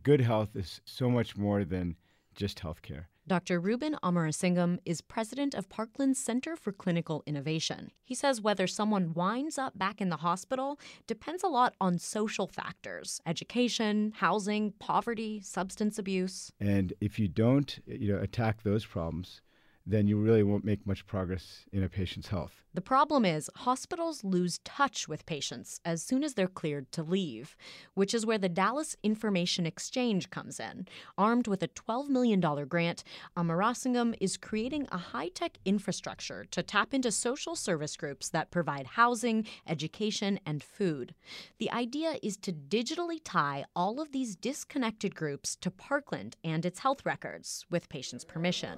Good health is so much more than just healthcare. Dr. Ruben Amarasingam is president of Parkland's Center for Clinical Innovation. He says whether someone winds up back in the hospital depends a lot on social factors: education, housing, poverty, substance abuse. And if you don't, attack those problems, then you really won't make much progress in a patient's health. The problem is hospitals lose touch with patients as soon as they're cleared to leave, which is where the Dallas Information Exchange comes in. Armed with a $12 million grant, Amarasingam is creating a high-tech infrastructure to tap into social service groups that provide housing, education, and food. The idea is to digitally tie all of these disconnected groups to Parkland and its health records, with patients' permission.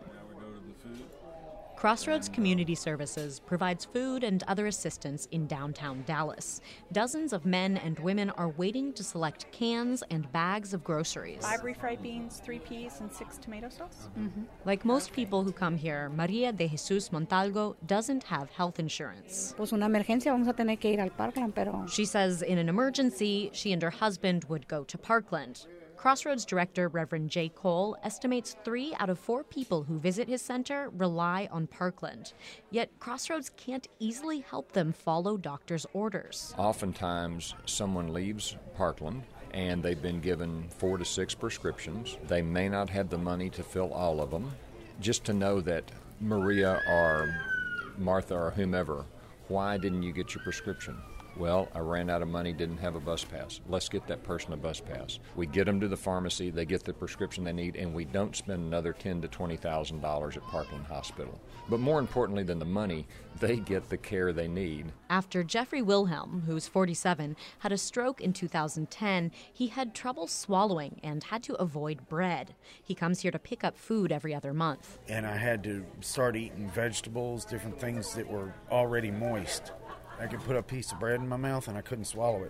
Crossroads Community Services provides food and other assistance in downtown Dallas. Dozens of men and women are waiting to select cans and bags of groceries. 5 refried beans, 3 peas, and 6 tomato sauce. Like most people who come here, Maria de Jesus Montalgo doesn't have health insurance. Pues una emergencia vamos a tener que ir al Parkland, pero... She says in an emergency, she and her husband would go to Parkland. Crossroads director Reverend Jay Cole estimates 3 out of 4 people who visit his center rely on Parkland. Yet Crossroads can't easily help them follow doctors' orders. Oftentimes, someone leaves Parkland and they've been given 4 to 6 prescriptions. They may not have the money to fill all of them. Just to know that Maria or Martha or whomever, why didn't you get your prescription? Well, I ran out of money, didn't have a bus pass. Let's get that person a bus pass. We get them to the pharmacy, they get the prescription they need, and we don't spend another $10,000 to $20,000 at Parkland Hospital. But more importantly than the money, they get the care they need. After Jeffrey Wilhelm, who's 47, had a stroke in 2010, he had trouble swallowing and had to avoid bread. He comes here to pick up food every other month. And I had to start eating vegetables, different things that were already moist. I could put a piece of bread in my mouth and I couldn't swallow it.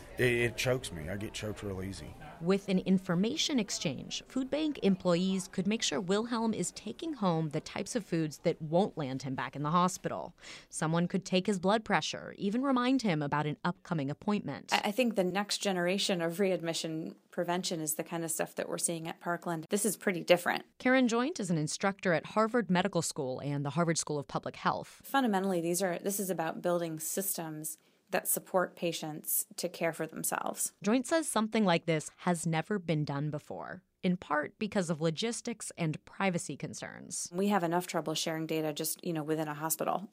It chokes me. I get choked real easy. With an information exchange, food bank employees could make sure Wilhelm is taking home the types of foods that won't land him back in the hospital. Someone could take his blood pressure, even remind him about an upcoming appointment. I think the next generation of readmission prevention is the kind of stuff that we're seeing at Parkland. This is pretty different. Karen Joint is an instructor at Harvard Medical School and the Harvard School of Public Health. Fundamentally, this is about building systems that support patients to care for themselves. Joint says something like this has never been done before, in part because of logistics and privacy concerns. We have enough trouble sharing data just, within a hospital.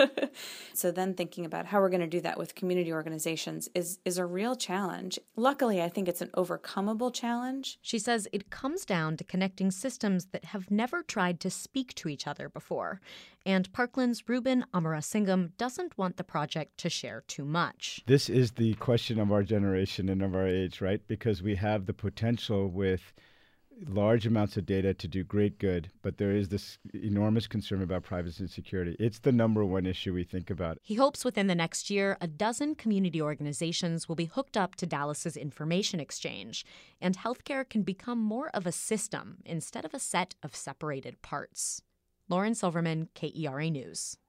So then thinking about how we're going to do that with community organizations is a real challenge. Luckily, I think it's an overcomable challenge. She says it comes down to connecting systems that have never tried to speak to each other before. And Parkland's Ruben Amarasingam doesn't want the project to share too much. This is the question of our generation and of our age, right? Because we have the potential with large amounts of data to do great good, but there is this enormous concern about privacy and security. It's the number one issue we think about. He hopes within the next year, a dozen community organizations will be hooked up to Dallas's information exchange, and healthcare can become more of a system instead of a set of separated parts. Lauren Silverman, KERA News.